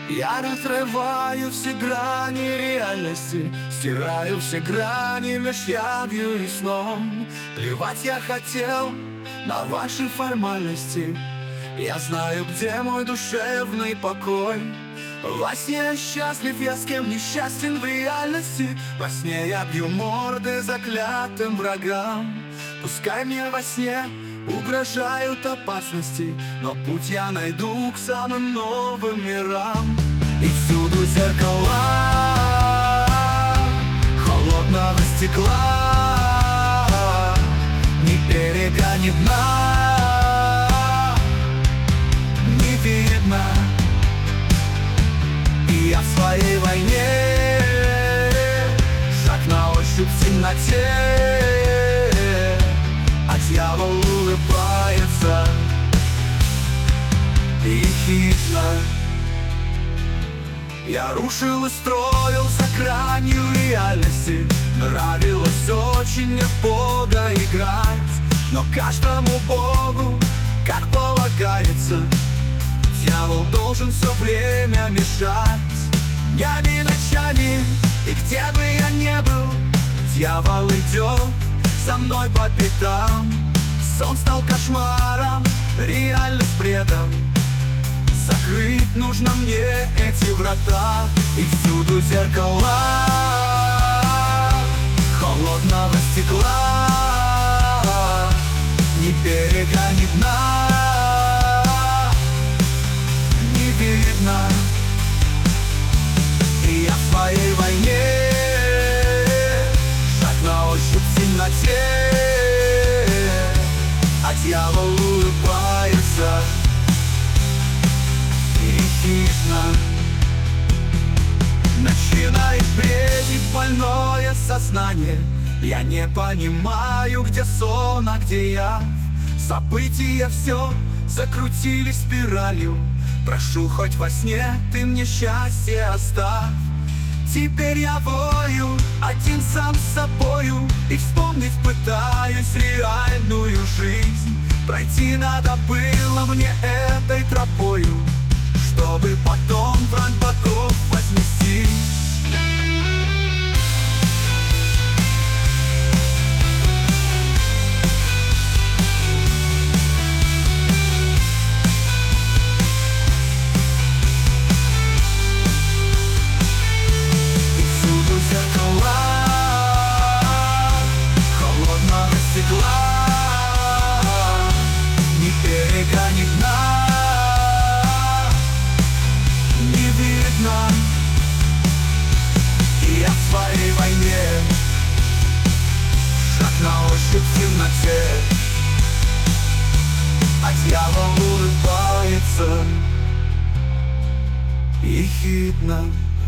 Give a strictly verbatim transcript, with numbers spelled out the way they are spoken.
Я разрываю все грани реальности, стираю все грани меж явью и сном. Плевать я хотел на ваши формальности. Я знаю, где мой душевный покой. Во сне я счастлив, я с кем несчастен в реальности. Во сне я бью морды заклятым врагам. Пускай мне во сне угрожают опасности, но путь я найду к самым новым мирам. И всюду зеркала холодного стекла, ни берега, ни дна не видно. И я в своей войне, шаг на ощупь в темноте, а дьявол улыбается ехидно. Я рушил и строил за гранью реальности. Нравилось очень в Бога играть, но каждому Богу, как полагается, дьявол должен все время мешать. Днями, ночами, и где бы я ни был, дьявол идет за мной по пятам. Сон стал кошмаром, реальность бредом. Закрыть нужно мне эти врата. И всюду зеркала холодного стекла, ни берега, ни дна не видно. И я в своей войне, шаг на ощупь в темноте, а дьявол улыбается ехидно. Начинает бредить больное сознание. Я не понимаю, где сон, а где я. События все закрутились спиралью. Прошу, хоть во сне ты мне счастье оставь. Теперь я вою один сам с собою, и вспомнить пытаюсь реальную жизнь. Пройти надо было мне этой тропою, чтобы потом в рань богов вознести. И всюду зеркала холодного стекла, ни берега, ни дна не видно. И я в своей войне, шаг на ощупь в темноте, а дьявол улыбается ехидно.